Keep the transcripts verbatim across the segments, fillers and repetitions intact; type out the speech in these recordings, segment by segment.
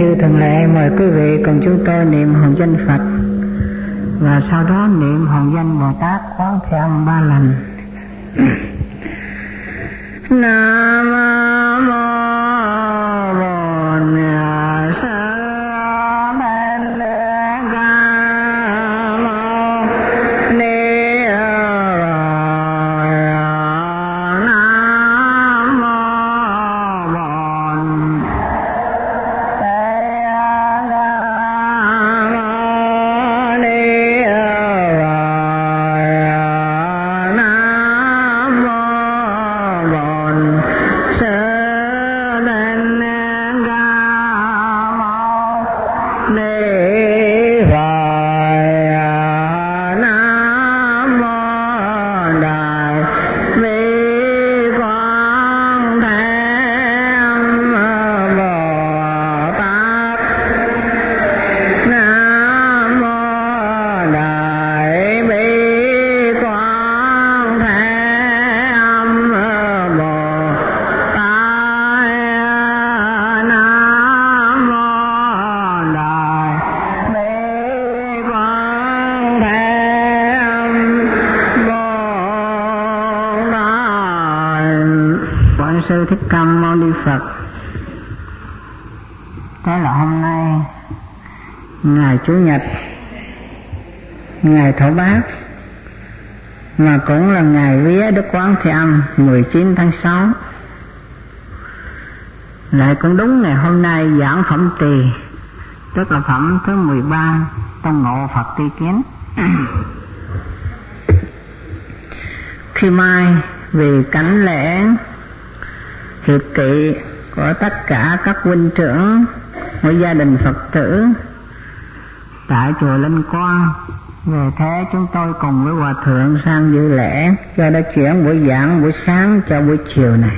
như thường lệ, mời quý vị cùng chúng tôi niệm hồng danh Phật và sau đó niệm hồng danh Bồ Tát Quán Thế Âm ba lần. Nam mô Bổn Sư Sư Thích Ca Mâu Ni Phật. Thế là hôm nay ngày Chủ nhật, ngày Thổ Bát, mà cũng là ngày vía Đức Quán Thế Âm mười chín tháng sáu. Lại cũng đúng ngày hôm nay giảng phẩm Tỳ, tức là phẩm thứ mười ba trong Ngộ Phật Tri Kiến. Khi mai vì cảnh lễ hiệp kỵ của tất cả các huynh trưởng của gia đình Phật tử tại chùa Linh Quang, về thế chúng tôi cùng với Hòa Thượng sang dự lễ, cho đã chuyển buổi giảng buổi sáng cho buổi chiều này.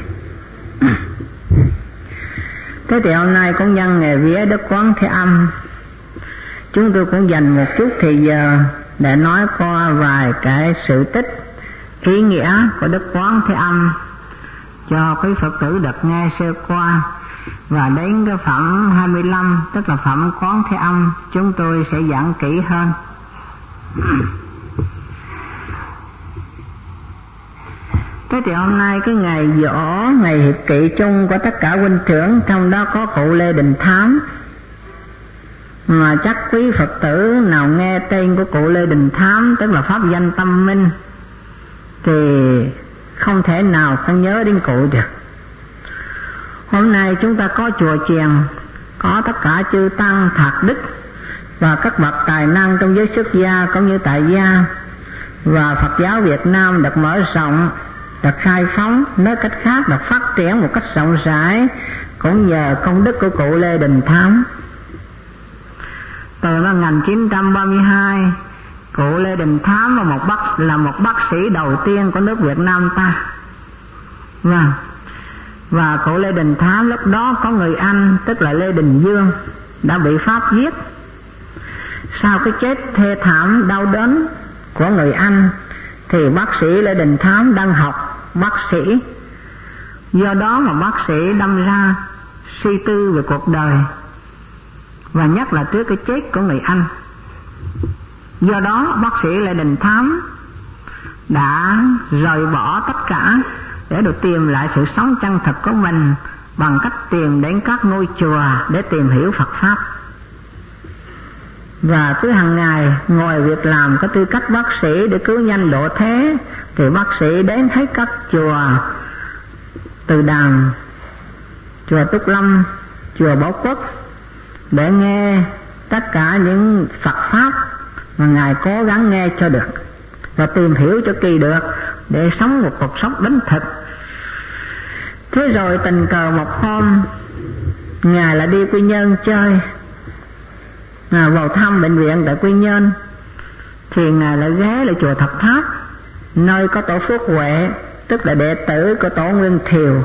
Thế thì hôm nay cũng nhân ngày vía Đức Quán Thế Âm, chúng tôi cũng dành một chút thời giờ để nói qua vài cái sự tích ý nghĩa của Đức Quán Thế Âm cho quý Phật tử được nghe sơ qua. Và đến cái phẩm hai mươi lăm, tức là phẩm Quán Thế Âm, chúng tôi sẽ giảng kỹ hơn. Thế thì hôm nay cái ngày giỗ, ngày hiệp kỵ chung của tất cả huynh trưởng, trong đó có cụ Lê Đình Thám. Mà chắc quý Phật tử nào nghe tên của cụ Lê Đình Thám, tức là pháp danh Tâm Minh, thì không thể nào không nhớ đến cụ được. Hôm nay chúng ta có chùa chiền, có tất cả chư tăng thạc đức và các bậc tài năng trong giới xuất gia cũng như tại gia, và Phật giáo Việt Nam được mở rộng, được khai phóng, nói cách khác được phát triển một cách rộng rãi, cũng nhờ công đức của cụ Lê Đình Thám. Từ năm một nghìn chín trăm ba mươi hai, cụ Lê Đình Thám là một bác là một bác sĩ đầu tiên của nước Việt Nam ta. Vâng. Và cụ Lê Đình Thám lúc đó có người anh, tức là Lê Đình Dương, đã bị Pháp giết. Sau cái chết thê thảm đau đớn của người anh, thì bác sĩ Lê Đình Thám đang học bác sĩ. Do đó mà bác sĩ đâm ra suy tư về cuộc đời, và nhất là trước cái chết của người anh. Do đó bác sĩ Lê Đình Thám đã rời bỏ tất cả để được tìm lại sự sống chân thật của mình bằng cách tìm đến các ngôi chùa để tìm hiểu Phật Pháp. Và cứ hàng ngày ngoài việc làm có tư cách bác sĩ để cứu nhân độ thế, thì bác sĩ đến hết các chùa Từ Đàm, chùa Túc Lâm, chùa Bảo Quốc để nghe tất cả những Phật Pháp mà Ngài cố gắng nghe cho được và tìm hiểu cho kỳ được để sống một cuộc sống đích thực. Thế rồi tình cờ một hôm, Ngài lại đi Quy Nhơn chơi, à, vào thăm bệnh viện tại Quy Nhơn, thì Ngài lại ghé lại chùa Thập Tháp, nơi có tổ Phước Huệ, tức là đệ tử của tổ Nguyên Thiều.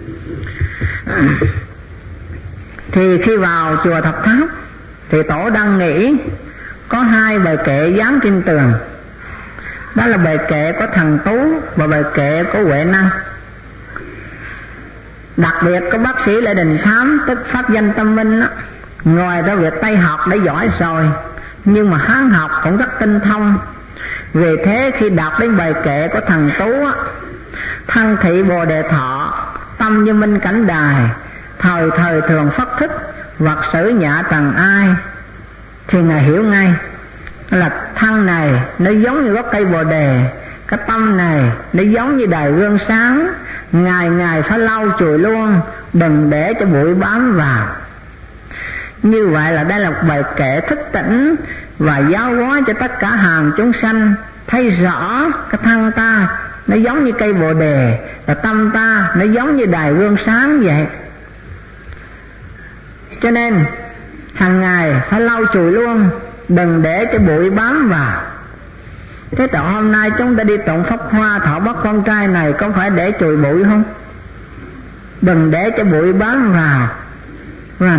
Thì khi vào chùa Thập Tháp thì tổ đang nghĩ có hai bài kệ dán trên tường. Đó là bài kệ của Thần Tú và bài kệ của Huệ Năng. Đặc biệt có bác sĩ Lê Đình Thám, tức pháp danh Tâm Minh đó, Ngoài ra việc Tây học đã giỏi rồi, nhưng mà Hán học cũng rất tinh thông. Vì thế khi đọc đến bài kệ của thằng Tú á, thân thị Bồ Đề Thọ, tâm như minh cảnh đài, thời thời thường phát thức, vật sử nhạ tầng ai, thì Ngài hiểu ngay là thân này nó giống như gốc cây Bồ Đề, cái tâm này nó giống như đài gương sáng, ngày ngày phải lau chùi luôn, đừng để cho bụi bám vào. Như vậy là đây là một bài kệ thức tỉnh và giáo hóa cho tất cả hàng chúng sanh thấy rõ cái thân ta nó giống như cây Bồ Đề, và tâm ta nó giống như đài gương sáng vậy. Cho nên hàng ngày phải lau chùi luôn, đừng để cho bụi bám vào. Thế tại hôm nay chúng ta đi tụng pháp hoa thọ bắt con trai này có phải để chùi bụi không? Đừng để cho bụi bám vào. Vâng.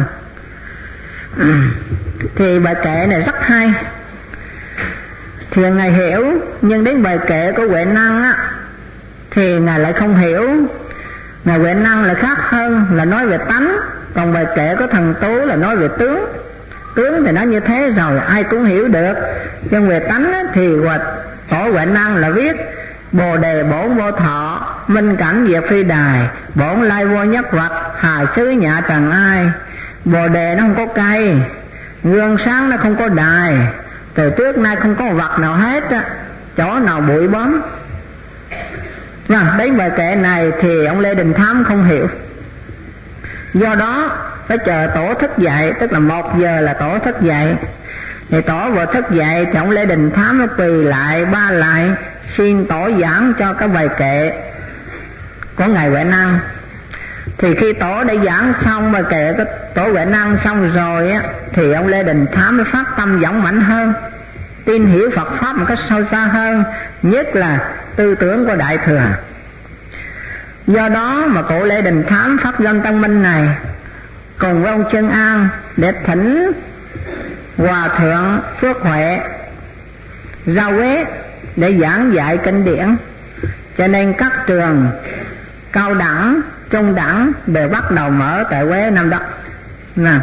Thì bài kệ này rất hay, thì Ngài hiểu, nhưng đến bài kệ của Huệ Năng á thì Ngài lại không hiểu. Ngài Huệ Năng là khác hơn, là nói về tánh, còn bài kệ của thằng Tú là nói về tướng. Tướng thì nó như thế rồi, ai cũng hiểu được. Nhưng về tánh á, thì Tổ Huệ Năng là viết Bồ Đề bổn vô thọ, minh cảnh diệt phi đài, bổn lai vô nhất vật, hà xứ nhạ trần ai. Bồ Đề nó không có cây, gương sáng nó không có đài, từ trước nay không có vật nào hết á, chỗ nào bụi bám. Vâng, đến bài kệ này thì ông Lê Đình Thám không hiểu. Do đó phải chờ tổ thức dậy, tức là một giờ là tổ thức dậy. Thì tổ vừa thức dậy thì ông Lê Đình Thám nó quỳ lại ba lại, xin tổ giảng cho cái bài kệ của Ngài Huệ Năng. Thì khi tổ đã giảng xong bài kệ của Tổ Huệ Năng xong rồi á, thì ông Lê Đình Thám mới phát tâm dũng mãnh hơn, tin hiểu Phật pháp một cách sâu xa hơn, nhất là tư tưởng của Đại Thừa. Do đó mà cụ Lê Đình Thám phát danh Tân Minh này cùng với ông Trân An để thỉnh Hòa Thượng Phước Huệ ra Huế để giảng dạy kinh điển. Cho nên các trường cao đẳng, trung đẳng đều bắt đầu mở tại Huế năm đó. Nào,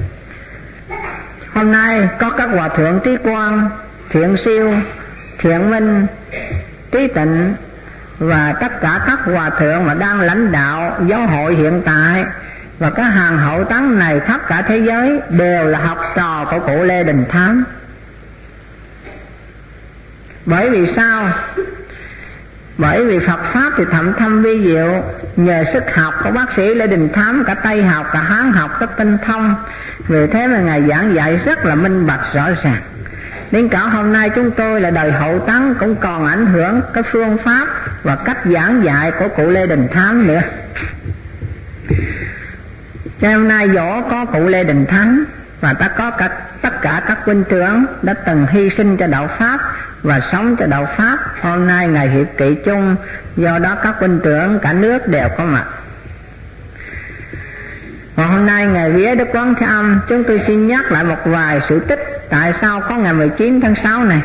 hôm nay có các hòa thượng Trí Quang, Thiện Siêu, Thiện Minh, Trí Tịnh và tất cả các hòa thượng mà đang lãnh đạo giáo hội hiện tại, và các hàng hậu tán này khắp cả thế giới đều là học trò của cụ Lê Đình Thám. Bởi vì sao? Bởi vì Phật pháp thì thậm thâm vi diệu, nhờ sức học của bác sĩ Lê Đình Thám, cả Tây học cả Hán học rất tinh thông. Vì thế mà Ngài giảng dạy rất là minh bạch rõ ràng. Đến cả hôm nay chúng tôi là đời hậu tán cũng còn ảnh hưởng cái phương pháp và cách giảng dạy của cụ Lê Đình Thám nữa. Cho hôm nay dỗ có cụ Lê Đình Thám và ta có cả, tất cả các huynh trưởng đã từng hy sinh cho đạo pháp và sống cho đạo pháp. Hôm nay Ngài hiệp kỵ chung, do đó các huynh trưởng cả nước đều có mặt. Và hôm nay ngày vía Đức Quán Thế Âm, chúng tôi xin nhắc lại một vài sự tích tại sao có ngày mười chín tháng sáu này.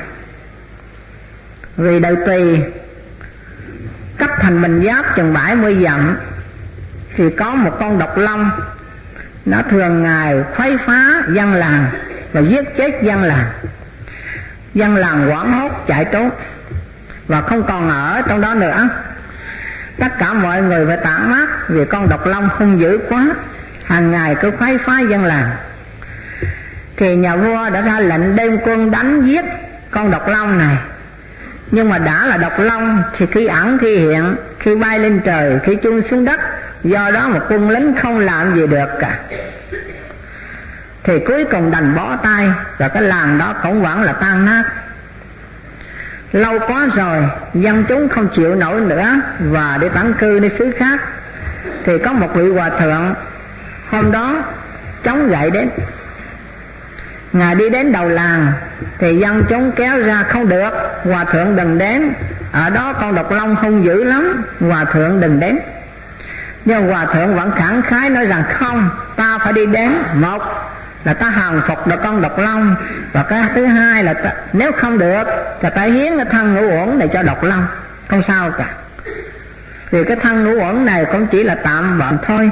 Vì đầu tùy cách thành Bình Giáp chừng bảy mươi dặm thì có một con độc long, nó thường ngày khuấy phá dân làng và giết chết dân làng. Dân làng hoảng hốt chạy trốn và không còn ở trong đó nữa. Tất cả mọi người phải tản mát vì con độc long hung dữ quá, hàng ngày cứ khuấy phá dân làng. Thì nhà vua đã ra lệnh đem quân đánh giết con độc long này. Nhưng mà đã là độc long thì khi ẩn khi hiện, khi bay lên trời, khi chui xuống đất, do đó mà quân lính không làm gì được cả. Thì cuối cùng đành bó tay, và cái làng đó cũng vẫn là tan nát. Lâu quá rồi, dân chúng không chịu nổi nữa và đi tản cư đi xứ khác. Thì có một vị hòa thượng hôm đó chống gậy đến. Ngài đi đến đầu làng thì dân chúng kéo ra không được, hòa thượng đừng đến, ở đó con độc long hung dữ lắm, hòa thượng đừng đến. Nhưng hòa thượng vẫn khẳng khái nói rằng không, ta phải đi đến. Một là ta hàng phục được con độc long, và cái thứ hai là ta, nếu không được thì ta hiến cái thân ngũ uẩn này cho độc long, không sao cả. Vì cái thân ngũ uẩn này cũng chỉ là tạm vận thôi,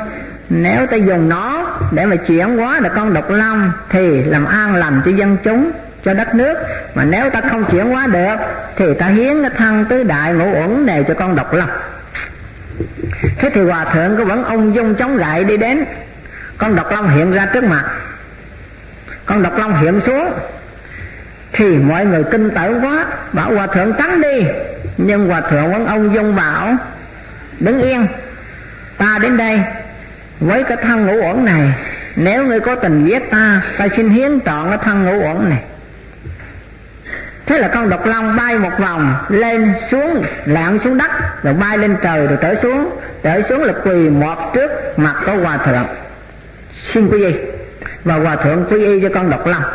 nếu ta dùng nó để mà chuyển hóa được con độc long thì làm an lành cho dân chúng, cho đất nước. Mà nếu ta không chuyển hóa được thì ta hiến cái thân tứ đại ngũ uẩn này cho con độc long. Thế thì hòa thượng có vẫn ung dung chống gậy đi đến, con độc long hiện ra trước mặt. Con độc long hiện xuống thì mọi người kinh tởm quá, bảo hòa thượng tránh đi. Nhưng hòa thượng vẫn ung dung bảo đứng yên, ta đến đây với cái thân ngũ uẩn này, nếu ngươi có tình giết ta, ta xin hiến trọn cái thân ngũ uẩn này. Thế là con độc long bay một vòng lên xuống, lặn xuống đất, rồi bay lên trời, rồi trở xuống, trở xuống là quỳ một trước mặt của hòa thượng, xin quy y. Và hòa thượng quy y cho con độc long.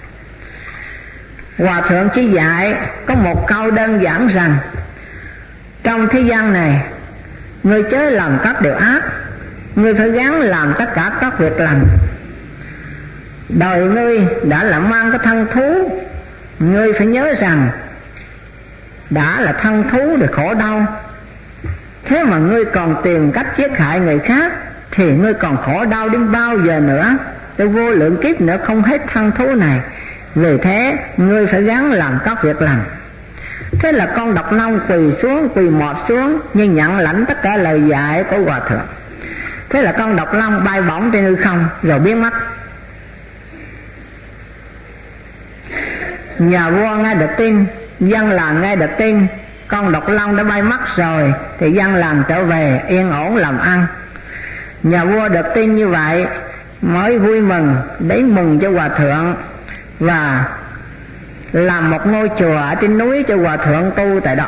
Hòa thượng chỉ dạy có một câu đơn giản rằng trong thế gian này, ngươi chớ làm các điều ác, ngươi phải gắng làm tất cả các việc lành. Đời ngươi đã là mang cái thân thú, ngươi phải nhớ rằng đã là thân thú thì khổ đau. Thế mà ngươi còn tìm cách giết hại người khác thì ngươi còn khổ đau đến bao giờ nữa, tới vô lượng kiếp nữa không hết thân thú này. Vì thế ngươi phải gắng làm các việc lành. Thế là con độc long quỳ xuống, quỳ mọp xuống, nhưng nhận lãnh tất cả lời dạy của hòa thượng. Thế là con độc long bay bổng trên hư không rồi biến mất. Nhà vua nghe được tin, dân làng nghe được tin con độc long đã bay mất rồi, thì dân làng trở về yên ổn làm ăn. Nhà vua được tin như vậy mới vui mừng, đến mừng cho hòa thượng, và làm một ngôi chùa ở trên núi cho hòa thượng tu tại đó.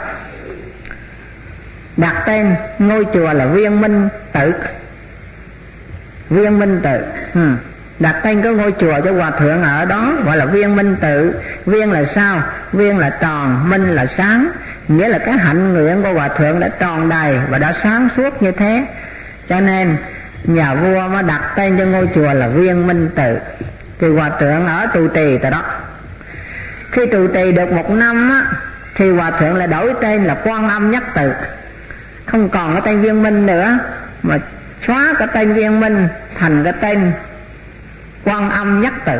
Đặt tên ngôi chùa là Viên Minh Tự. Viên Minh Tự ừ. Đặt tên cái ngôi chùa cho hòa thượng ở đó gọi là Viên Minh Tự. Viên là sao? Viên là tròn, minh là sáng, nghĩa là cái hạnh nguyện của hòa thượng đã tròn đầy và đã sáng suốt như thế, cho nên nhà vua mới đặt tên cho ngôi chùa là Viên Minh Tự. Thì hòa thượng ở trụ trì tại đó. Khi trụ trì được một năm á, thì hòa thượng lại đổi tên là Quan Âm Nhất Tự, không còn cái tên Viên Minh nữa, mà xóa cái tên Viên Minh thành cái tên Quan Âm Nhất Tự.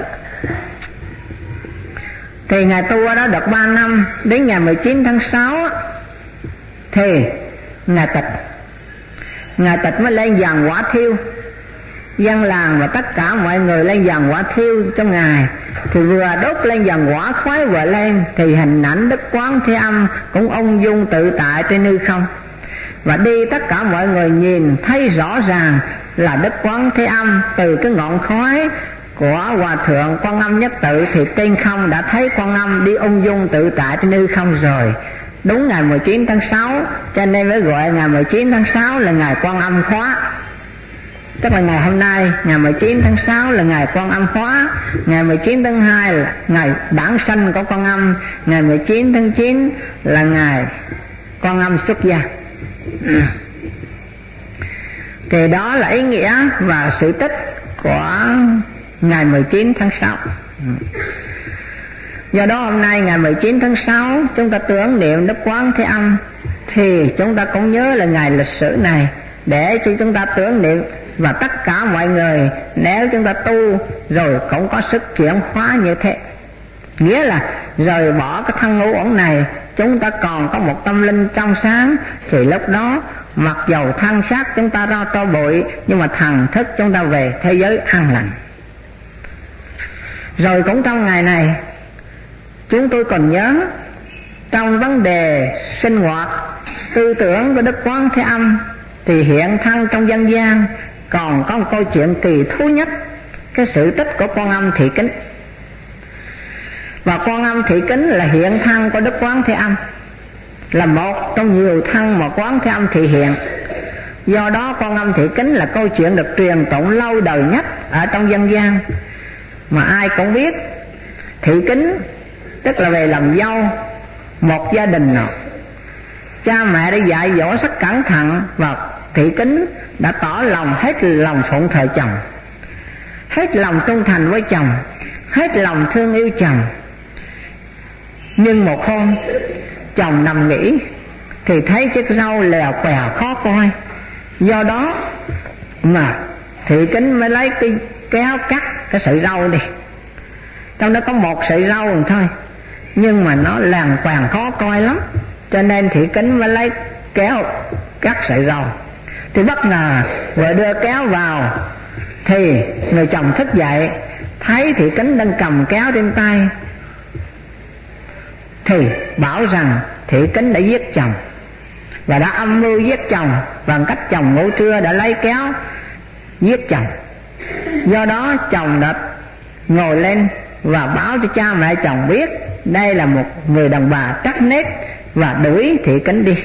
Thì ngài tu ở đó được ba năm, đến ngày mười chín tháng sáu thì ngài tịch. Ngài tịch mới lên dàn quả thiêu, dân làng và tất cả mọi người lên dàn quả thiêu cho ngài. Thì vừa đốt lên dàn quả, khói vừa lên, thì hình ảnh Đức Quán Thế Âm cũng ung dung tự tại trên hư không. Và đi tất cả mọi người nhìn thấy rõ ràng là Đức Quán Thế Âm từ cái ngọn khói của hòa thượng Quan Âm Nhất Tự, thì trên không đã thấy Quan Âm đi ung dung tự tại trên hư không rồi. Đúng ngày mười chín tháng sáu, cho nên mới gọi ngày mười chín tháng sáu là ngày Quan Âm khóa. Tức là ngày hôm nay, ngày mười chín tháng sáu là ngày Quan Âm khóa, ngày mười chín tháng hai là ngày đản sanh của Quan Âm, ngày mười chín tháng chín là ngày Quan Âm xuất gia. Thì đó là ý nghĩa và sự tích của ngày mười chín tháng sáu. Do đó hôm nay ngày mười chín tháng sáu chúng ta tưởng niệm Đức Quán Thế Âm, thì chúng ta cũng nhớ là ngày lịch sử này để cho chúng ta tưởng niệm. Và tất cả mọi người nếu chúng ta tu rồi cũng có sức chuyển hóa như thế, nghĩa là rời bỏ cái thân ngũ uẩn này, chúng ta còn có một tâm linh trong sáng, thì lúc đó mặc dầu thân xác chúng ta ra tro bụi, nhưng mà thần thức chúng ta về thế giới an lành. Rồi cũng trong ngày này chúng tôi còn nhớ trong vấn đề sinh hoạt tư tưởng của Đức Quán Thế Âm, thì hiện thân trong dân gian còn có một câu chuyện kỳ thú nhất, cái sự tích của Quan Âm Thị Kính. Và Quan Âm Thị Kính là hiện thân của Đức Quán Thế Âm, là một trong nhiều thân mà Quán Thế Âm thị hiện. Do đó Quan Âm Thị Kính là câu chuyện được truyền tụng lâu đời nhất ở trong dân gian, mà ai cũng biết. Thị Kính tức là về làm dâu một gia đình nào, cha mẹ đã dạy dỗ rất cẩn thận, và Thị Kính đã tỏ lòng hết lòng phụng thờ chồng, hết lòng trung thành với chồng, hết lòng thương yêu chồng. Nhưng một hôm chồng nằm nghỉ thì thấy chiếc râu lèo quèo khó coi, do đó mà Thị Kính mới lấy cái kéo cắt cái sợi râu đi. Trong đó có một sợi râu rồi thôi, nhưng mà nó làng quàng khó coi lắm, cho nên Thị Kính mới lấy kéo cắt sợi râu. Thì bất ngờ vừa đưa kéo vào thì người chồng thức dậy, thấy Thị Kính đang cầm kéo trên tay, thì bảo rằng Thị Kính đã giết chồng và đã âm mưu giết chồng bằng cách chồng ngủ trưa đã lấy kéo giết chồng. Do đó chồng đã ngồi lên và báo cho cha mẹ chồng biết đây là một người đàn bà trắc nết và đuổi Thị Kính đi.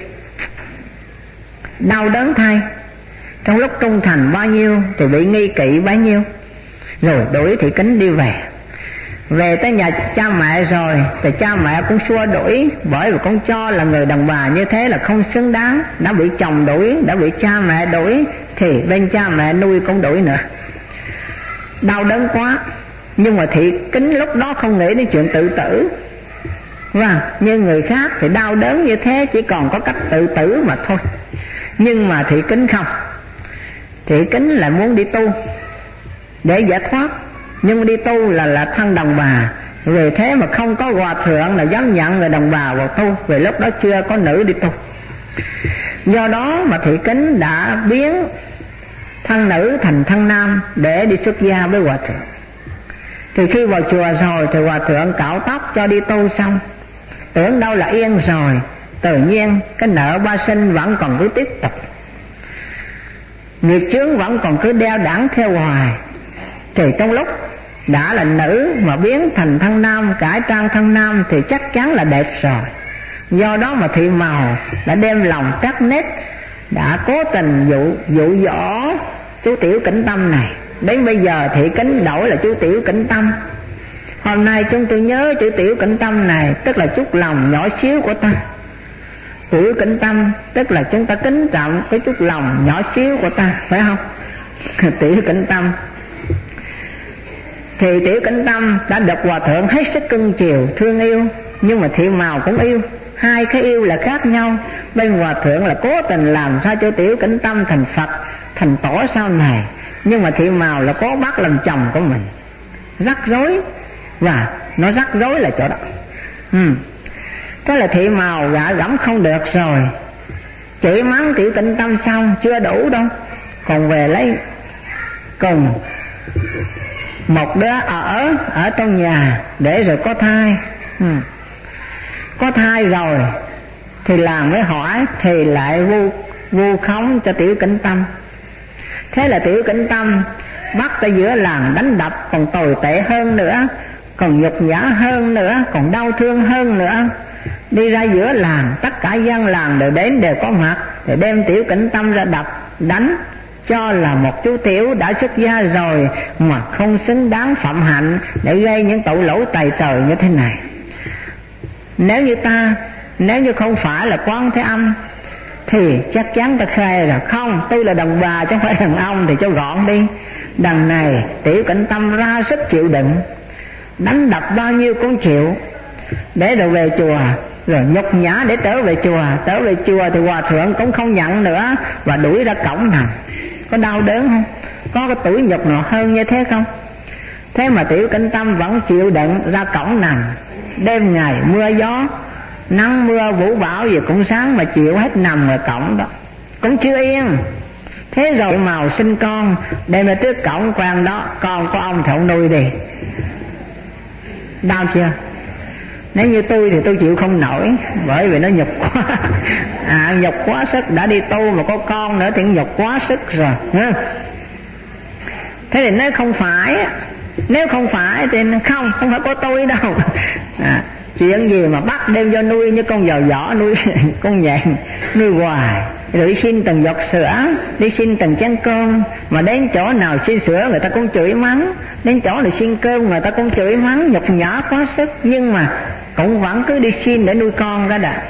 Đau đớn thay, trong lúc trung thành bao nhiêu thì bị nghi kỵ bấy nhiêu, rồi đuổi Thị Kính đi về. Về tới nhà cha mẹ rồi thì cha mẹ cũng xua đuổi, bởi vì con cho là người đàn bà như thế là không xứng đáng, đã bị chồng đuổi, đã bị cha mẹ đuổi, thì bên cha mẹ nuôi cũng đuổi nữa. Đau đớn quá, nhưng mà Thị Kính lúc đó không nghĩ đến chuyện tự tử. Vâng, như người khác thì đau đớn như thế chỉ còn có cách tự tử mà thôi. Nhưng mà Thị Kính không. Thị Kính lại muốn đi tu để giải thoát, nhưng đi tu là là thân đàn bà, vì thế mà không có hòa thượng là dám nhận người đàn bà vào tu, vì lúc đó chưa có nữ đi tu. Do đó mà Thị Kính đã biến thân nữ thành thân nam để đi xuất gia với hòa thượng. Thì khi vào chùa rồi thì hòa thượng cạo tóc cho đi tu xong, tưởng đâu là yên rồi, tự nhiên cái nợ ba sinh vẫn còn cứ tiếp tục, nghiệp chướng vẫn còn cứ đeo đẳng theo hoài. Thì trong lúc đã là nữ mà biến thành thân nam, cải trang thân nam thì chắc chắn là đẹp rồi. Do đó mà Thị Màu đã đem lòng trắc nết, đã cố tình dụ dụ dỗ chú Tiểu Kính Tâm này. Đến bây giờ Thị Kính đổi là chú Tiểu Kính Tâm. Hôm nay chúng tôi nhớ chữ Tiểu Kính Tâm này, tức là chút lòng nhỏ xíu của ta. Tiểu Kính Tâm tức là chúng ta kính trọng cái chút lòng nhỏ xíu của ta, phải không? Tiểu Kính Tâm. Thì Tiểu Kính Tâm đã được hòa thượng hết sức cưng chiều thương yêu, nhưng mà Thị Màu cũng yêu. Hai cái yêu là khác nhau. Bên hòa thượng là cố tình làm sao cho Tiểu Kính Tâm thành Phật, thành tổ sau này, nhưng mà Thị Màu là cố bắt làm chồng của mình. Rắc rối, và nó rắc rối là chỗ đó. ừ. Thế là Thị Màu gạ gẫm không được rồi, chỉ mắng Tiểu Kính Tâm xong chưa đủ đâu, còn về lấy cùng một đứa ở ở trong nhà để rồi có thai. ừ. Có thai rồi thì làm mới hỏi, thì lại vu vu khống cho Tiểu Kính Tâm. Thế là Tiểu Kính Tâm bắt tới giữa làng đánh đập, còn tồi tệ hơn nữa, còn nhục nhã hơn nữa, còn đau thương hơn nữa. Đi ra giữa làng, tất cả dân làng đều đến, đều có mặt, để đem Tiểu Kính Tâm ra đập đánh, cho là một chú tiểu đã xuất gia rồi mà không xứng đáng phạm hạnh để gây những tội lỗi tày trời như thế này. Nếu như ta, nếu như không phải là Quán Thế Âm thì chắc chắn ta khai là không, tôi là đàn bà chứ không phải đàn ông, thì cho gọn đi. Đằng này Tiểu Kính Tâm ra sức chịu đựng, đánh đập bao nhiêu cũng chịu, để rồi về chùa, rồi nhục nhã để trở về chùa. Trở về chùa thì hòa thượng cũng không nhận nữa và đuổi ra cổng nằm. Có đau đớn không? Có cái tuổi nhục nào hơn như thế không? Thế mà Tiểu Kính Tâm vẫn chịu đựng ra cổng nằm. Đêm ngày mưa gió, nắng mưa vũ bão gì cũng sáng mà chịu hết nằm ở cổng đó, cũng chưa yên. Thế rồi Màu sinh con, đem ra trước cổng quan đó, con có ông thì ông nuôi đi. Đau chưa? Nếu như tôi thì tôi chịu không nổi, bởi vì nó nhục quá. À, nhục quá sức, đã đi tu mà có con nữa thì nhục quá sức rồi. Thế thì nếu không phải, nếu không phải thì không, không phải có tôi đâu. À, chuyện gì mà bắt đem cho nuôi như con giò giỏ, nuôi con nhện, nuôi hoài, rồi đi xin từng giọt sữa, đi xin từng chén cơm, mà đến chỗ nào xin sữa người ta cũng chửi mắng, đến chỗ nào xin cơm người ta cũng chửi mắng, nhục nhã quá sức, nhưng mà cũng vẫn cứ đi xin để nuôi con ra đã.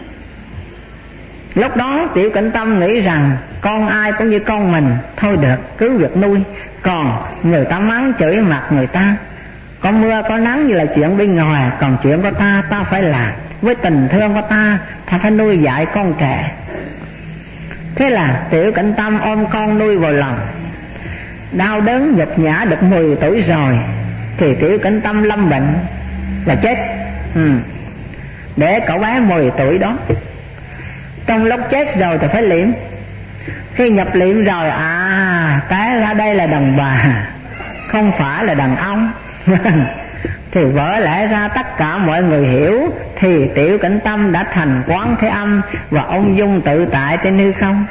Lúc đó Tiểu Kính Tâm nghĩ rằng con ai cũng như con mình, thôi được, cứ việc nuôi. Còn người ta mắng chửi mặt người ta, có mưa có nắng như là chuyện bên ngoài, còn chuyện của ta, ta phải làm. Với tình thương của ta, ta phải nuôi dạy con trẻ. Thế là Tiểu Kính Tâm ôm con nuôi vào lòng. đau đớn nhục nhã được mười tuổi rồi thì Tiểu Kính Tâm lâm bệnh là chết. ừ. Để cậu bé mười tuổi đó, trong lúc chết rồi thì phải liệm. Khi nhập liệm rồi, à té ra đây là đàn bà, không phải là đàn ông. Thì vỡ lẽ ra tất cả mọi người hiểu, thì Tiểu Kính Tâm đã thành Quán Thế Âm và ung dung tự tại trên hư không.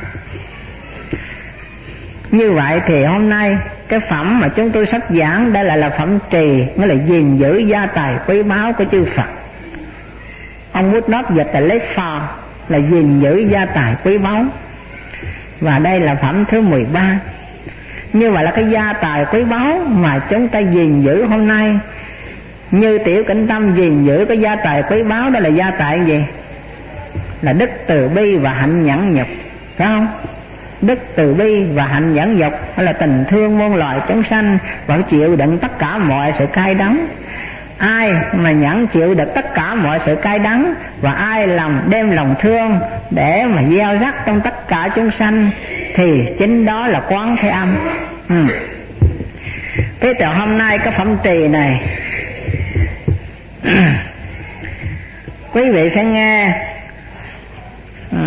Như vậy thì hôm nay cái phẩm mà chúng tôi sắp giảng đây là là phẩm trì, nó là gìn giữ gia tài quý báu của chư Phật. Ông Bút Nót dịch là lấy phò, là gìn giữ gia tài quý báu. Và đây là phẩm thứ mười ba. Như vậy là cái gia tài quý báu mà chúng ta gìn giữ hôm nay. Như Tiểu Kính Tâm gìn giữ cái gia tài quý báu, đó là gia tài gì? Là đức từ bi và hạnh nhẫn nhục, phải không? Đức từ bi và hạnh nhẫn nhục là tình thương muôn loài chúng sanh và chịu đựng tất cả mọi sự cay đắng. Ai mà nhẫn chịu được tất cả mọi sự cay đắng, và ai lòng đem lòng thương để mà gieo rắc trong tất cả chúng sanh, thì chính đó là Quán Thế Âm. ừ. Thế từ hôm nay cái phẩm trì này quý vị sẽ nghe. ừ.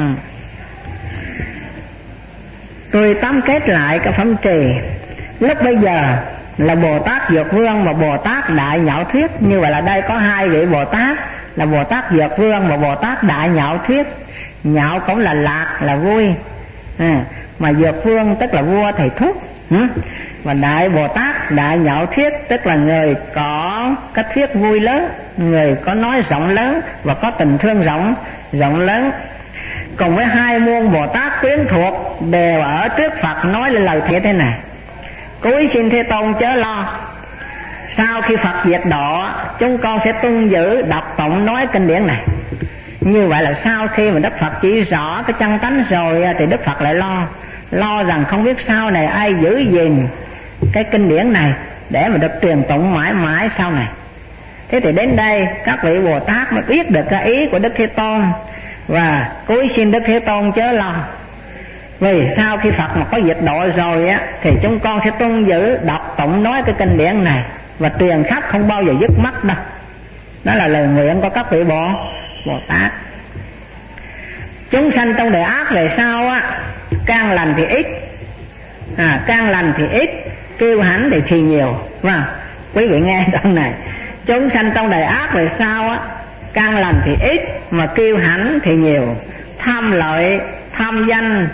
Tôi tóm kết lại cái phẩm trì. Lúc bây giờ là Bồ Tát Dược Vương và Bồ Tát Đại Nhạo Thuyết. Như vậy là đây có hai vị Bồ Tát, là Bồ Tát Dược Vương và Bồ Tát Đại Nhạo Thuyết. Nhạo cũng là lạc, là vui, à, mà Dược Vương tức là vua thầy thuốc. ừ. Và Đại Bồ Tát Đại Nhạo Thuyết tức là người có cái thuyết vui lớn, người có nói rộng lớn và có tình thương rộng rộng lớn. Cùng với hai muôn Bồ Tát quyến thuộc đều ở trước Phật nói lên lời thế thế này: cúi xin Thế Tôn chớ lo, sau khi Phật diệt độ, chúng con sẽ tuân giữ đọc tụng nói kinh điển này. Như vậy là sau khi mà Đức Phật chỉ rõ cái chân tánh rồi, thì Đức Phật lại lo lo rằng không biết sau này ai giữ gìn cái kinh điển này để mà được truyền tụng mãi mãi sau này. Thế thì đến đây các vị Bồ Tát mới biết được cái ý của Đức Thế Tôn, và cúi xin Đức Thế Tôn chớ lo. Vì sau khi Phật mà có diệt độ rồi á, thì chúng con sẽ tuân giữ đọc tụng nói cái kinh điển này và truyền khắp không bao giờ dứt mất đâu. Đó là lời nguyện của các vị Bồ Bồ Tát. Chúng sanh trong đời ác về sau á, can lành thì ít, à, can lành thì ít, kêu hãnh thì thì nhiều. Vâng, quý vị nghe đoạn này. Chúng sanh trong đời ác về sau á, can lành thì ít mà kêu hãnh thì nhiều. Tham lợi, tham danh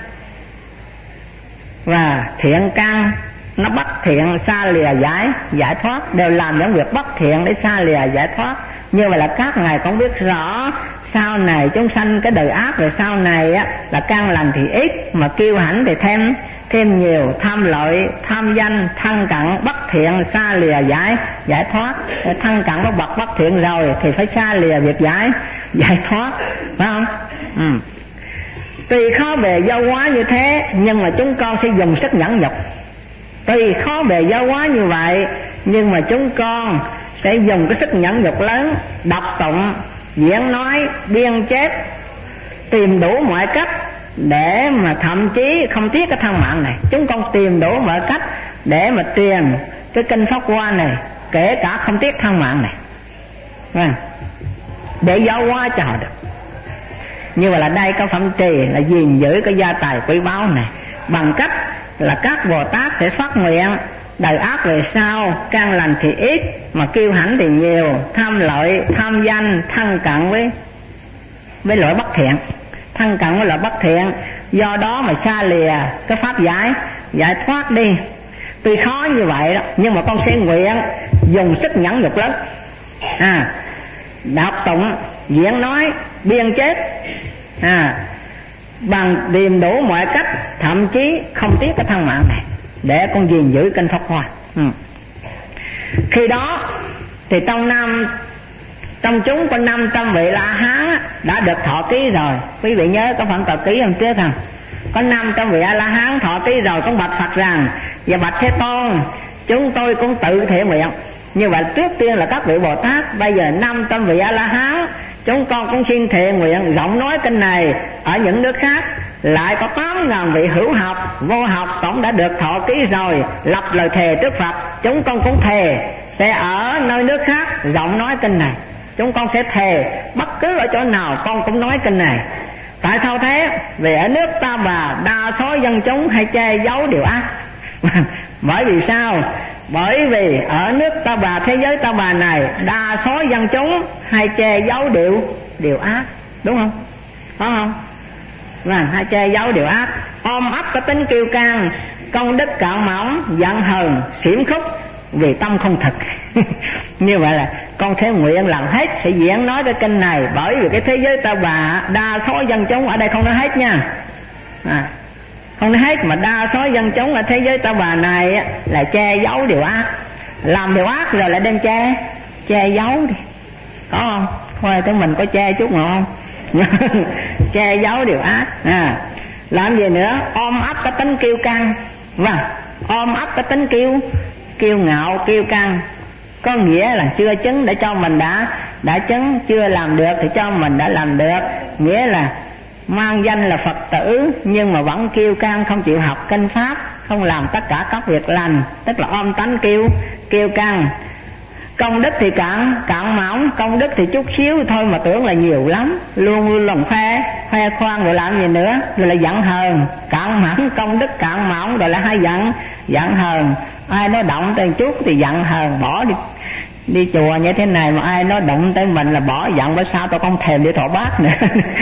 và thiện căn nó bất thiện xa lìa giải giải thoát, đều làm những việc bất thiện để xa lìa giải thoát. Như vậy là các ngài cũng biết rõ sau này chúng sanh cái đời ác rồi sau này á, là căn lành thì ít mà kiêu hãnh thì thêm thêm nhiều. Tham lợi, tham danh, thân cận bất thiện xa lìa giải giải thoát. Thân cận nó bậc bất thiện rồi thì phải xa lìa việc giải giải thoát, phải không? ừ. Tuy khó bề giáo hóa như thế, nhưng mà chúng con sẽ dùng sức nhẫn nhục. Tuy khó bề giáo hóa như vậy, nhưng mà chúng con sẽ dùng cái sức nhẫn nhục lớn, đọc tụng, diễn nói, biên chép, tìm đủ mọi cách để mà thậm chí không tiếc cái thân mạng này. Chúng con tìm đủ mọi cách để mà truyền cái kinh Pháp Hoa này, kể cả không tiếc thân mạng này, để giáo hóa cho họ được. Như vậy là đây có phẩm trì là gìn giữ cái gia tài quý báu này, bằng cách là các Bồ Tát sẽ phát nguyện đời ác về sau, căn lành thì ít mà kiêu hãnh thì nhiều, tham lợi, tham danh, thân cận với với lỗi bất thiện, thân cận với lỗi bất thiện, do đó mà xa lìa cái pháp giải giải thoát đi. Tuy khó như vậy đó, nhưng mà con sẽ nguyện dùng sức nhẫn nhục lớn, à, đọc tụng, diễn nói, biên chép, à, bằng tìm đủ mọi cách, thậm chí không tiếc cái thân mạng này để con gìn giữ kinh Pháp Hoa. ừ. Khi đó thì trong năm trong chúng có năm trăm vị La Hán đã được thọ ký rồi. Quý vị nhớ có phần thọ ký hôm trước không? Có năm trăm vị A La Hán thọ ký rồi, cũng bạch Phật rằng: và bạch Thế Tôn, chúng tôi cũng tự thể nguyện. Như vậy trước tiên là các vị Bồ Tát, bây giờ năm trăm vị A La Hán, chúng con cũng xin thệ nguyện rộng nói kinh này ở những nước khác. Lại có tám ngàn vị hữu học vô học cũng đã được thọ ký rồi, lập lời thề trước Phật. Chúng con cũng thề sẽ ở nơi nước khác rộng nói kinh này. Chúng con sẽ thề bất cứ ở chỗ nào con cũng nói kinh này. Tại sao thế? Vì ở nước Ta Bà đa số dân chúng hay che giấu điều ác. Bởi vì sao? Bởi vì ở nước Ta Bà, thế giới Ta Bà này, đa số dân chúng hay che giấu điều điều ác, đúng không? Phải không? Vâng, hay che giấu điều ác, ôm ấp có tính kiêu căng, công đức cạn mỏng, giận hờn, xiểm khúc, vì tâm không thực. Như vậy là con sẽ nguyện làm hết, sẽ diễn nói cái kinh này. Bởi vì cái thế giới Ta Bà đa số dân chúng ở đây không nói hết nha, à, không nói hết, mà đa số dân chúng ở thế giới Ta Bà này là che giấu điều ác, làm điều ác rồi lại đem che che giấu đi, có không? Thôi tới mình có che chút mà không? Che giấu điều ác, à, làm gì nữa? Ôm ấp cái tính kiêu căng, vâng, ôm ấp cái tính kiêu kiêu ngạo, kiêu căng, có nghĩa là chưa chứng để cho mình đã đã chứng, chưa làm được thì cho mình đã làm được. Nghĩa là mang danh là Phật tử nhưng mà vẫn kiêu căng, không chịu học kinh pháp, không làm tất cả các việc lành, tức là ôm tánh kiêu kiêu căng. Công đức thì cạn cạn mỏng, công đức thì chút xíu thôi mà tưởng là nhiều lắm, luôn luôn lòng khoe khoe khoang rồi làm gì nữa, rồi là giận hờn. Cạn mỏng, công đức cạn mỏng rồi là hay giận giận hờn. Ai nói động tới chút thì giận hờn, bỏ đi đi chùa như thế này mà ai nói động tới mình là bỏ giận. Bởi sao tôi không thèm đi thọ bát nữa.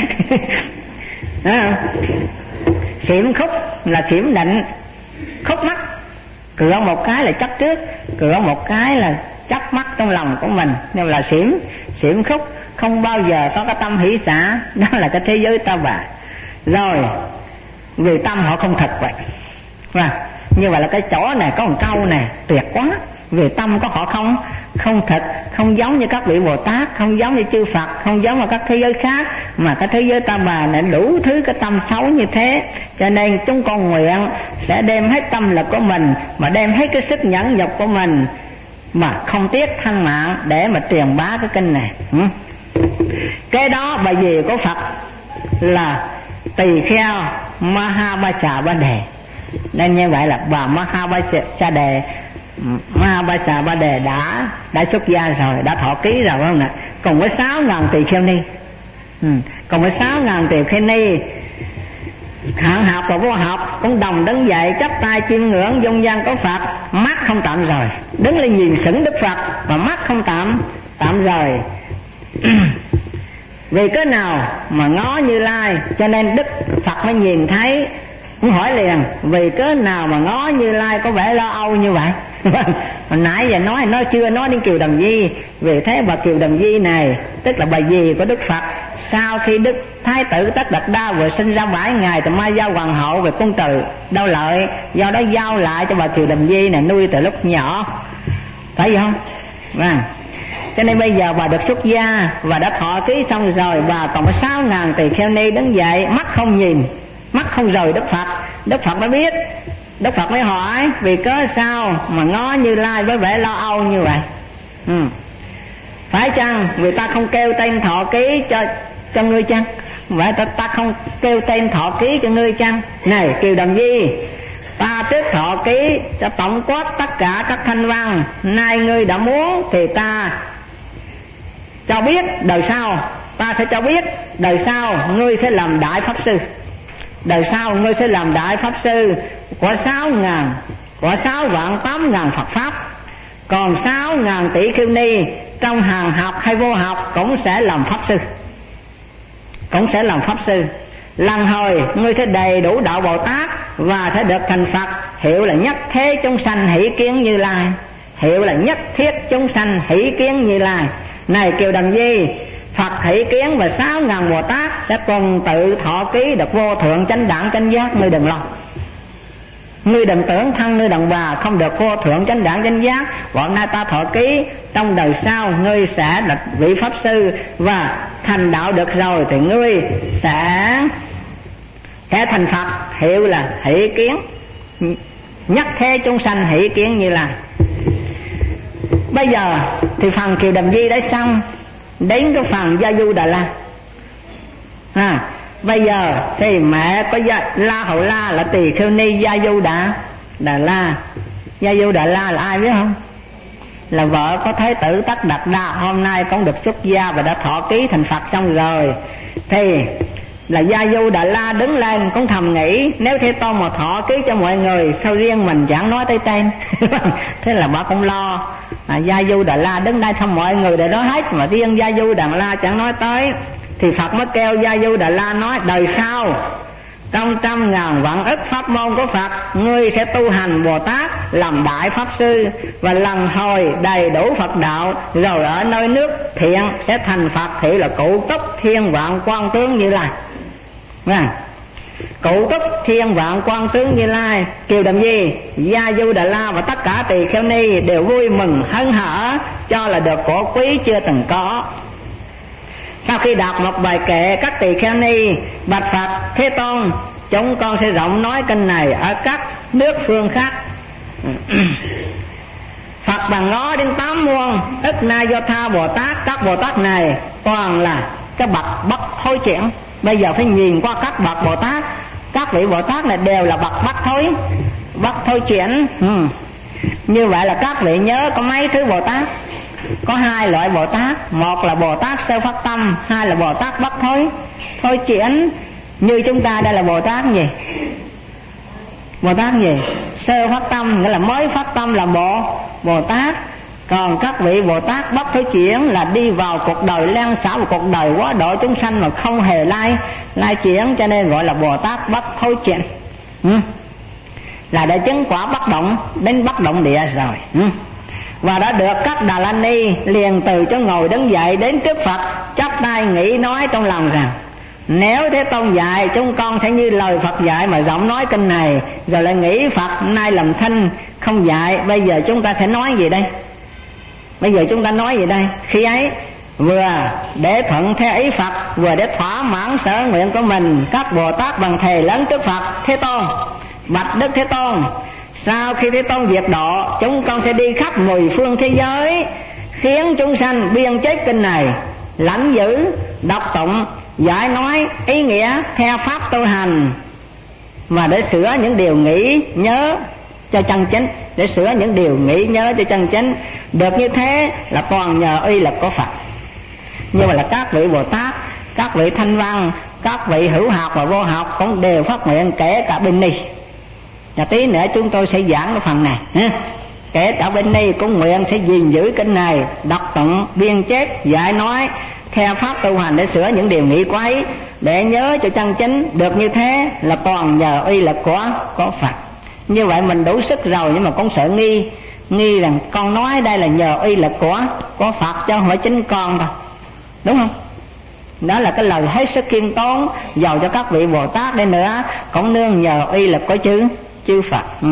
Xiểm khúc là xiểm định, khúc mắt, cửa một cái là chấp trước, cửa một cái là chấp mắt trong lòng của mình, nên là xiểm xiểm khúc, không bao giờ có cái tâm hỷ xả. Đó là cái thế giới Ta Bà. Rồi vì tâm họ không thật vậy, và như vậy là cái chỗ này có một câu này tuyệt quá. Vì tâm của họ không không thật, không giống như các vị Bồ Tát, không giống như chư Phật, không giống như các thế giới khác, mà cái thế giới Ta Bà này đủ thứ cái tâm xấu như thế. Cho nên chúng con nguyện sẽ đem hết tâm lực của mình, mà đem hết cái sức nhẫn nhục của mình, mà không tiếc thân mạng để mà truyền bá cái kinh này. ừ. Cái đó bài gì của Phật là tỳ kheo Mahabasa Đề. Nên như vậy là bà Mahabasa Đề Mahabasa Đề đã đã xuất gia rồi, đã thọ ký rồi, phải không ạ? Cùng với sáu ngàn tỳ kheo ni, ừ. cùng với sáu ngàn tỳ kheo ni hạng học và vô học cũng đồng đứng dậy chắp tay chiêm ngưỡng dung nhan của Phật, mắt không tạm rời, đứng lên nhìn sững Đức Phật và mắt không tạm tạm rời. Vì cái nào mà ngó Như Lai, cho nên Đức Phật mới nhìn thấy, cũng hỏi liền vì cớ nào mà ngó Như Lai có vẻ lo âu như vậy. Hồi nãy giờ nói nó chưa nói đến Kiều Đầm Di. Vì thế bà Kiều Đầm Di này tức là bà dì của Đức Phật. Sau khi Đức Thái tử Tất Đạt Đa vừa sinh ra bảy ngày thì mai giao hoàng hậu về cung từ Đao Lợi, do đó giao lại cho bà Kiều Đầm Di này nuôi từ lúc nhỏ, phải vậy không? Vâng. Cho nên bây giờ bà được xuất gia và đã thọ ký xong rồi, bà còn có sáu ngàn tỳ kheo ni đứng dậy, mắt không nhìn, mắt không rời Đức Phật. Đức Phật mới biết, Đức Phật mới hỏi vì cớ sao mà ngó Như Lai với vẻ lo âu như vậy. ừ. Phải chăng vì ta không kêu tên thọ ký cho cho ngươi chăng? Vậy ta, ta không kêu tên thọ ký cho ngươi chăng? Này Kiều Đầm Di, ta trước thọ ký cho tổng quát tất cả các thanh văn, nay ngươi đã muốn thì ta cho biết đời sau, ta sẽ cho biết đời sau ngươi sẽ làm đại pháp sư. Đời sau ngươi sẽ làm đại pháp sư của sáu ngàn, của sáu vạn tám ngàn Phật pháp. Còn sáu ngàn tỷ khưu ni trong hàng học hay vô học cũng sẽ làm pháp sư, cũng sẽ làm pháp sư. Lần hồi ngươi sẽ đầy đủ đạo Bồ Tát và sẽ được thành Phật, hiệu là nhất thế chúng sanh hỷ kiến Như Lai, hiệu là nhất thiết chúng sanh hỷ kiến Như Lai. Này Kiều Đầm Di, Phật hỷ kiến và sáu ngàn Bồ Tát sẽ cùng tự thọ ký được vô thượng chánh đẳng chánh giác. Ngươi đừng lo, ngươi đừng tưởng thân ngươi đàn bà không được vô thượng chánh đẳng chánh giác. Bọn nay ta thọ ký trong đời sau ngươi sẽ là vị pháp sư, và thành đạo được rồi thì ngươi sẽ sẽ thành Phật, hiệu là hỷ kiến nhất thế chúng sanh hỷ kiến Như Lai. Bây giờ thì phần Kiều Đầm Di đã xong, đến cái phần Gia Du Đà La. à, Bây giờ thì mẹ có gia, La Hầu La là Tỳ Kheo Ni Gia Du Đà Đà La. Gia Du Đà La là ai biết không? Là vợ có Thái tử Tất Đạt Đa, hôm nay cũng được xuất gia và đã thọ ký thành Phật xong rồi. Thì là Gia Du Đà La đứng lên cũng thầm nghĩ, nếu Thế Tôn mà thọ ký cho mọi người, sao riêng mình chẳng nói tới tên. Thế là bà cũng lo. à, Gia Du Đà La đứng đây thăm mọi người để nói hết, mà riêng Gia Du Đà La chẳng nói tới. Thì Phật mới kêu Gia Du Đà La nói, đời sau trong trăm ngàn vạn ức pháp môn của Phật, ngươi sẽ tu hành Bồ Tát làm đại pháp sư, và lần hồi đầy đủ Phật đạo, rồi ở nơi nước thiện sẽ thành Phật, thì là Cụ Túc Thiên Vạn Quan Tướng Như Lai. Vâng, Cụ Túc Thiên Vạn Quan Tướng Như Lai kêu đầm gì? Gia Du Đà La và tất cả tỳ kheo ni đều vui mừng hân hở, cho là được của quý chưa từng có. Sau khi đọc một bài kệ, các tỳ kheo ni bạch Phật: Thế Tôn, chúng con sẽ rộng nói kinh này ở các nước phương khác. Phật bằng ngó đến tám muôn ức na do tha Bồ Tát, các Bồ Tát này toàn là cái bậc bất thối chuyển. Bây giờ phải nhìn qua các bậc Bồ Tát, các vị Bồ Tát này đều là bậc bất thối, bất thối chuyển. ừ. Như vậy là các vị nhớ có mấy thứ Bồ Tát? Có hai loại Bồ Tát, một là Bồ Tát sơ phát tâm, hai là Bồ Tát bất thối thối chuyển. Như chúng ta đây là Bồ Tát gì? Bồ Tát gì? Sơ phát tâm, nghĩa là mới phát tâm là Bộ Bồ Tát. Còn các vị Bồ Tát bất thối chuyển là đi vào cuộc đời lan xả, vào cuộc đời quá độ chúng sanh mà không hề lai lai chuyển, cho nên gọi là Bồ Tát bất thối chuyển. ừ. Là đã chứng quả bất động đến bất động địa rồi. ừ. Và đã được các Đà La Ni liền từ chỗ ngồi đứng dậy đến trước Phật, chắp tay nghĩ nói trong lòng rằng: nếu Thế Tôn dạy, chúng con sẽ như lời Phật dạy mà giọng nói kinh này. Rồi lại nghĩ Phật nay làm thinh không dạy, bây giờ chúng ta sẽ nói gì đây? Bây giờ chúng ta nói gì đây? Khi ấy vừa để thuận theo ý Phật, vừa để thỏa mãn sở nguyện của mình, các Bồ Tát bằng thề lớn trước Phật: Thế Tôn, bạch Đức Thế Tôn, sau khi Thế Tôn diệt độ, chúng con sẽ đi khắp mười phương thế giới, khiến chúng sanh biên chế kinh này, lãnh giữ, đọc tụng, giải nói ý nghĩa theo pháp tu hành, và để sửa những điều nghĩ nhớ cho chân chính, để sửa những điều nghĩ nhớ cho chân chính. Được như thế là toàn nhờ uy lực của Phật. Nhưng mà là các vị Bồ Tát, các vị Thanh Văn, các vị hữu học và vô học cũng đều phát nguyện, kể cả Bên Ni. Và tí nữa chúng tôi sẽ giảng cái phần này. Kể cả Bên Ni cũng nguyện sẽ gìn giữ kinh này, đọc tụng, biên chép, giải nói theo pháp tu hành để sửa những điều nghĩ của ấy, để nhớ cho chân chính. Được như thế là toàn nhờ uy lực của, của Phật. Như vậy mình đủ sức rồi, nhưng mà cũng sợ nghi nghi rằng con nói đây là nhờ uy lực của, của Phật, chứ không phải chính con đâu. Đúng không? Đó là cái lời hết sức khiêm tốn, giàu cho các vị Bồ Tát đây nữa cũng nương nhờ uy lực của chư chư Phật. ừ.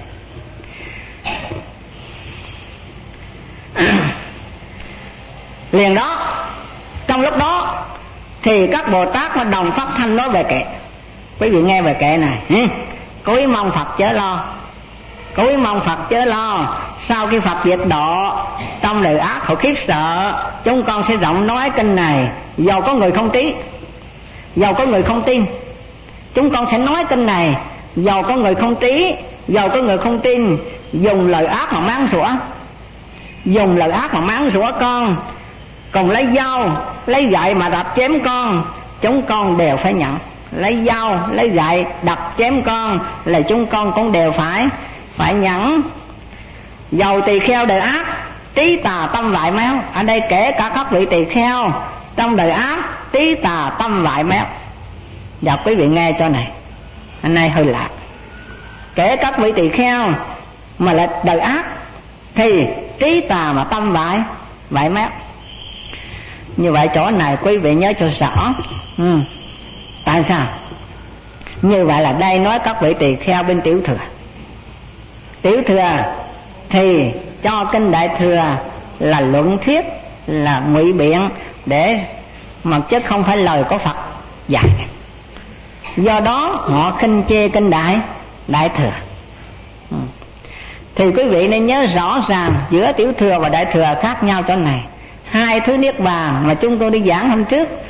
Liền đó, trong lúc đó thì các Bồ Tát mà đồng phát thanh nói về kệ. Quý vị nghe về kệ này: ừ. Cúi mong Phật chớ lo, cúi mong Phật chớ lo. Sau khi Phật diệt độ, trong đời ác họ khiếp sợ, chúng con sẽ rộng nói kinh này. Dầu có người không trí, dầu có người không tin, chúng con sẽ nói kinh này. Dầu có người không trí, dầu có người không tin, dùng lời ác mà mắng rủa, dùng lời ác mà mắng rủa con, còn lấy dao, lấy gậy mà đập chém con, chúng con đều phải nhận. Lấy dao, lấy gậy đập chém con là chúng con cũng đều phải phải nhận. Dầu tỳ kheo đời ác, trí tà tâm vại méo. Ở đây kể cả các vị tỳ kheo trong đời ác, trí tà tâm vại méo. Dạ quý vị nghe cho này, anh này hơi lạ. Kể các vị tỳ kheo mà là đời ác thì trí tà mà tâm vại vại méo. Như vậy chỗ này quý vị nhớ cho rõ. ừ. Tại sao? Như vậy là đây nói các vị tỳ kheo bên tiểu thừa. Tiểu thừa thì cho kinh đại thừa là luận thuyết, là ngụy biện để mà chứ không phải lời của Phật dạy. Do đó họ khinh chê kinh đại đại thừa. ừ. Thì quý vị nên nhớ rõ ràng giữa tiểu thừa và đại thừa khác nhau chỗ này. Hai thứ niết bàn mà chúng tôi đi giảng hôm trước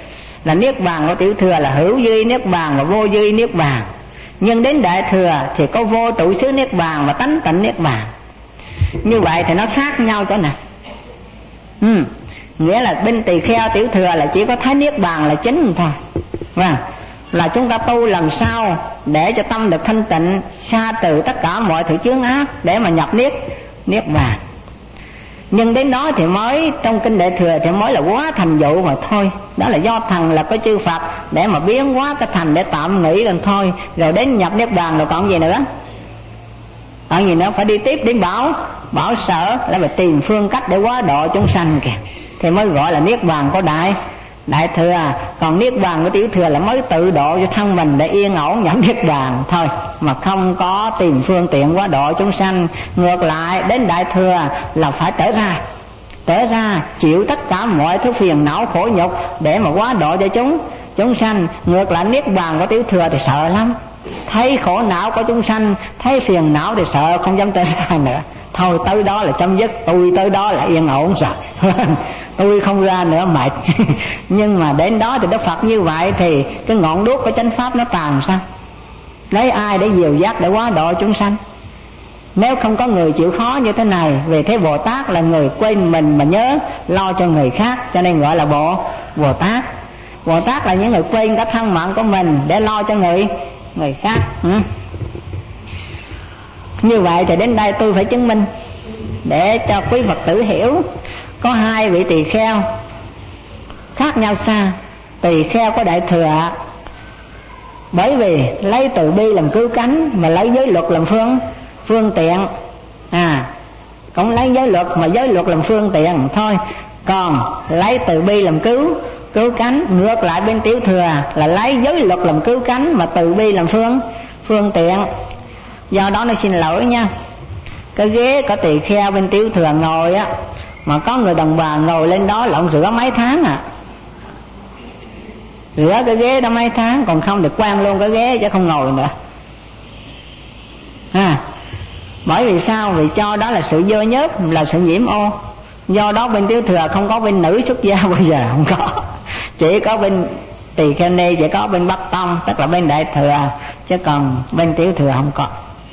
là niết bàn của tiểu thừa là hữu duy niết bàn và vô duy niết bàn. Nhưng đến đại thừa thì có vô trụ xứ niết bàn và tánh tịnh niết bàn. Như vậy thì nó khác nhau chỗ nào? Ừ. Nghĩa là bên tỳ kheo tiểu thừa là chỉ có thấy niết bàn là chính thôi. Vâng. Là chúng ta tu làm sao để cho tâm được thanh tịnh, xa từ tất cả mọi thứ chướng ác để mà nhập niết niết bàn. Nhưng đến đó thì mới trong kinh đại thừa thì mới là quá thành dụ mà thôi. Đó là do thần là có chư Phật để mà biến hóa cái thành để tạm nghỉ gần thôi. Rồi đến nhập niết bàn rồi còn gì nữa? Còn gì nữa? Phải đi tiếp đến bảo bảo sở là phải tìm phương cách để hóa độ chúng sanh kìa, thì mới gọi là niết bàn của đại đại thừa. Còn niết bàn của tiểu thừa là mới tự độ cho thân mình để yên ổn nhập niết bàn thôi, mà không có tìm phương tiện hóa độ chúng sanh. Ngược lại đến đại thừa là phải trở ra trở ra chịu tất cả mọi thứ phiền não khổ nhục để mà hóa độ cho chúng chúng sanh. Ngược lại niết bàn của tiểu thừa thì sợ lắm, thấy khổ não của chúng sanh, thấy phiền não thì sợ không dám trở ra nữa. Thôi tới đó là chấm dứt, tôi tới đó là yên ổn rồi tôi không ra nữa mệt nhưng mà đến đó thì Đức Phật như vậy thì cái ngọn đuốc của chánh pháp nó tàn sao? Lấy ai để dìu dắt để hóa độ chúng sanh? Nếu không có người chịu khó như thế này. Vì thế Bồ Tát là người quên mình mà nhớ lo cho người khác, cho nên gọi là Bộ Bồ Tát. Bồ Tát là những người quên cả thân mạng của mình để lo cho người người khác. ừ. Như vậy thì đến đây tôi phải chứng minh để cho quý Phật tử hiểu. Có hai vị tỳ kheo khác nhau xa. Tỳ kheo có đại thừa bởi vì lấy từ bi làm cứu cánh, mà lấy giới luật làm phương phương tiện. À, cũng lấy giới luật mà giới luật làm phương tiện thôi. Còn lấy từ bi làm cứu cứu cánh. Ngược lại bên tiểu thừa là lấy giới luật làm cứu cánh, mà từ bi làm phương phương tiện. Do đó nó xin lỗi nha, cái ghế có tỳ kheo bên tiểu thừa ngồi á, mà có người đàn bà ngồi lên đó là ông rửa mấy tháng à. Rửa cái ghế đó mấy tháng, còn không được quăng luôn cái ghế chứ không ngồi nữa. À, bởi vì sao? Vì cho đó là sự dơ nhớt, là sự nhiễm ô. Do đó bên tiểu thừa không có bên nữ xuất gia bây giờ, không có. Chỉ có bên tỳ kheo ni, chỉ có bên Bắc Tông, tức là bên đại thừa, chứ còn bên tiểu thừa không có.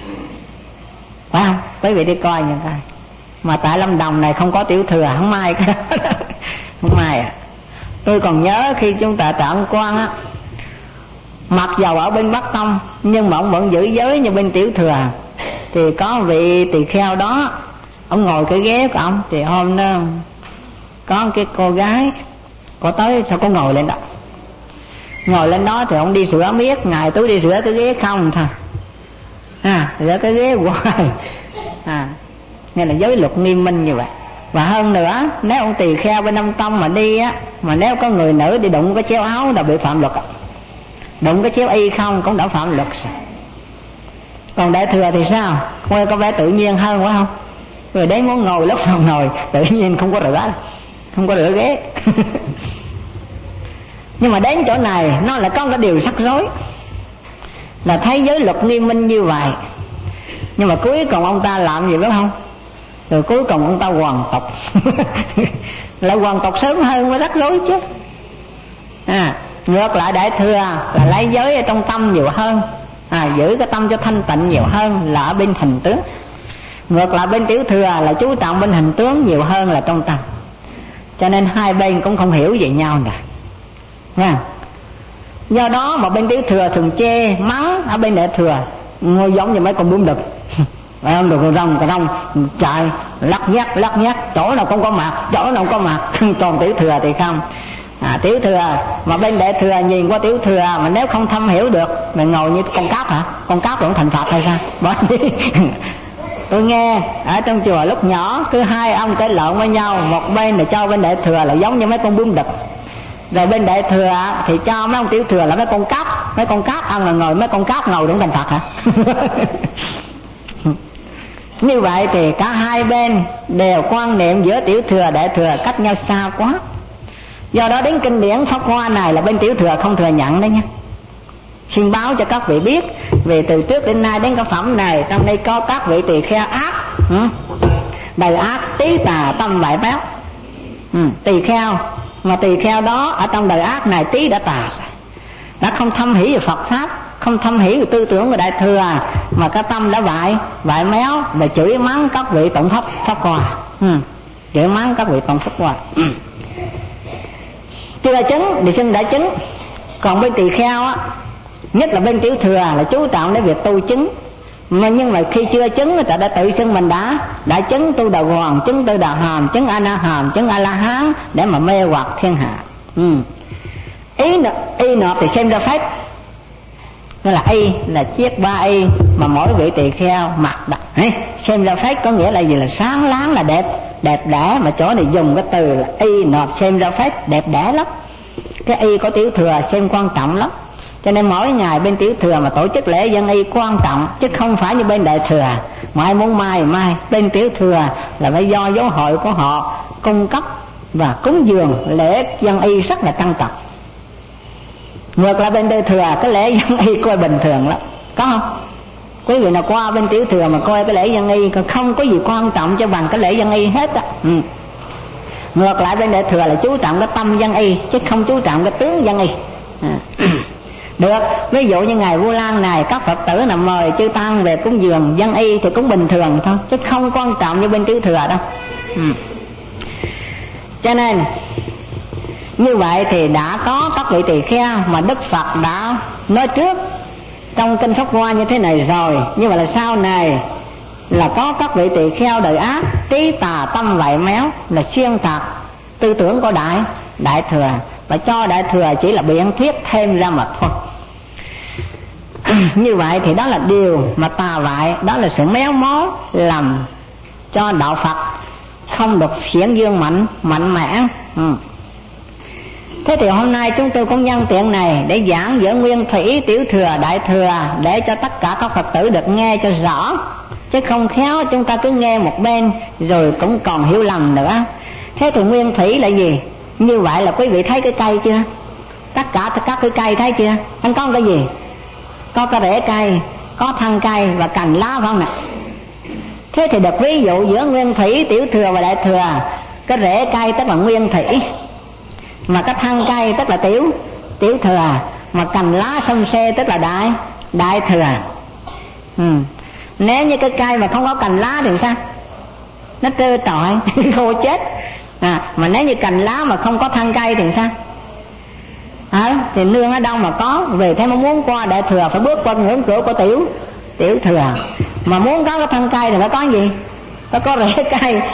Phải không? Quý vị đi coi như coi. Mà tại Lâm Đồng này không có tiểu thừa, không mai cái đó không mai à. Tôi còn nhớ khi chúng ta tại Ân Quang á, mặc dầu ở bên Bắc Tông nhưng mà ông vẫn giữ giới như bên tiểu thừa. Thì có vị tỳ kheo đó, ông ngồi cái ghế của ông, thì hôm đó có cái cô gái cô tới, sao cô ngồi lên đó. Ngồi lên đó thì ông đi sửa miết, ngày tôi đi sửa cái ghế không thôi. À, rửa cái ghế hoài. À, nên là giới luật nghiêm minh như vậy. Và hơn nữa, nếu ông tỳ kheo bên Nam Tông mà đi á, mà nếu có người nữ đi đụng cái chéo áo là bị phạm luật. Đụng cái chéo y không cũng đã phạm luật rồi. Còn đại thừa thì sao? Quay có vẻ tự nhiên hơn phải không? Người đấy muốn ngồi lúc nào ngồi, tự nhiên không có rửa, không có rửa ghế. Nhưng mà đến chỗ này nó lại có cái điều rắc rối, là thấy giới luật nghiêm minh như vậy, nhưng mà cuối cùng ông ta làm gì biết không? Rồi cuối cùng ông ta hoàn tục. Lại hoàn tục sớm hơn mới rắc rối chứ. À, ngược lại đại thừa là lấy giới ở trong tâm nhiều hơn, à, giữ cái tâm cho thanh tịnh nhiều hơn là ở bên hình tướng. Ngược lại bên tiểu thừa là chú trọng bên hình tướng nhiều hơn là trong tâm. Cho nên hai bên cũng không hiểu về nhau nè. Nha. Do đó mà bên tiểu thừa thường chê mắng ở bên đại thừa, ngồi giống như mấy con bướm đực. Phải không? Được con rồng, con rồng chạy lắc nhắc lắc nhắc, chỗ nào không có mặt, chỗ nào không có mặt. Còn tiểu thừa thì không. À, tiểu thừa mà bên đại thừa nhìn qua tiểu thừa mà nếu không thâm hiểu được, mình ngồi như con cáp hả? Con cáp cũng thành Phật hay sao? Bởi vì tôi nghe ở trong chùa lúc nhỏ, cứ hai ông cãi lộn với nhau, một bên là cho bên đại thừa là giống như mấy con bướm đực, rồi bên đại thừa thì cho mấy ông tiểu thừa là mấy con cáp. Mấy con cáp ăn là ngồi, mấy con cáp ngồi cũng thành Phật hả? Như vậy thì cả hai bên đều quan niệm giữa tiểu thừa đại thừa cách nhau xa quá. Do đó đến kinh điển Pháp Hoa này là bên tiểu thừa không thừa nhận đấy nha. Xin báo cho các vị biết, vì từ trước đến nay đến cái phẩm này, trong đây có các vị tỳ kheo ác, ừ, đầy ác, tí tà tâm bại báo. ừ, Tỳ kheo Mà tỳ kheo đó ở trong đời ác này tí đã tà, đã không thâm hỷ về Phật pháp, không thâm hỷ về tư tưởng của Đại Thừa, mà cái tâm đã vại vại méo và chửi mắng các vị tụng pháp pháp hòa, ừ. chửi mắng các vị tụng pháp hòa. ừ. Chưa chứng thì xưng đã chứng. Còn bên tỳ kheo á, nhất là bên tiểu thừa là chú trọng đến việc tu chứng. Mà nhưng mà khi chưa chứng người ta đã tự xưng mình đã đã chứng tu đà hoàng, chứng tu đà hàm, chứng a na hàm, chứng a la hán để mà mê hoặc thiên hạ. ừ. ý y nộp thì xem ra phép, nghĩa là y là chiếc ba y mà mỗi vị tỳ kheo mặc đặt. Xem ra phép có nghĩa là gì? Là sáng láng, là đẹp đẹp đẽ, mà chỗ này dùng cái từ là y nộp xem ra phép, đẹp đẽ lắm. Cái y có tiểu thừa xem quan trọng lắm, cho nên mỗi ngày bên tiểu thừa mà tổ chức lễ dân y quan trọng, chứ không phải như bên đại thừa. Mà ai muốn mai mai, bên tiểu thừa là phải do giáo hội của họ cung cấp và cúng dường lễ dân y rất là trân trọng. Ngược lại bên đại thừa cái lễ dân y coi bình thường lắm, có không? Quý vị nào qua bên tiểu thừa mà coi cái lễ dân y còn không có gì quan trọng cho bằng cái lễ dân y hết á. ừ. Ngược lại bên đại thừa là chú trọng cái tâm dân y, chứ không chú trọng cái tướng dân y. à. Được, ví dụ như ngày Vu Lan này các Phật tử nào mời chư tăng về cúng dường dân y thì cũng bình thường thôi, chứ không quan trọng như bên tiểu thừa đâu. ừ. Cho nên như vậy thì đã có các vị tỳ kheo mà Đức Phật đã nói trước trong kinh Pháp Hoa như thế này rồi. Nhưng mà là sau này là có các vị tỳ kheo đời ác, trí tà tâm vậy méo, là xuyên tạc tư tưởng của đại đại thừa và cho đại thừa chỉ là biện thuyết thêm ra mà thôi. Như vậy thì đó là điều mà tà vại, đó là sự méo mó làm cho đạo Phật không được hiển dương mạnh mạnh mẽ. ừ. Thế thì hôm nay chúng tôi cũng nhân tiện này để giảng giữa nguyên thủy, tiểu thừa, đại thừa, để cho tất cả các Phật tử được nghe cho rõ, chứ không khéo chúng ta cứ nghe một bên rồi cũng còn hiểu lầm nữa. Thế thì nguyên thủy là gì? Như vậy là quý vị thấy cái cây chưa? Tất cả các cái cây thấy chưa? Anh có cái gì? Có cái rễ cây, có thân cây và cành lá, phải không nè? Thế thì được ví dụ giữa nguyên thủy, tiểu thừa và đại thừa. Cái rễ cây tức là nguyên thủy, mà cái thân cây tức là tiểu tiểu thừa, mà cành lá xum xê tức là đại đại thừa. ừ. Nếu như cái cây mà không có cành lá thì sao? Nó trơ trọi khô chết. à, Mà nếu như cành lá mà không có thân cây thì sao? À, thì nương ở đâu mà có? Vì thế mà muốn qua đại thừa phải bước qua ngưỡng cửa của tiểu tiểu thừa. Mà muốn có cái thân cây thì phải có gì? Phải có rễ cây.